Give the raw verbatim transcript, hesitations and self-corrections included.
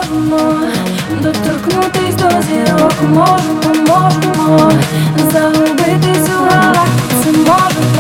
можемо доторкнутись до зірок, можемо, можемо загубитись у галактиці, можемо.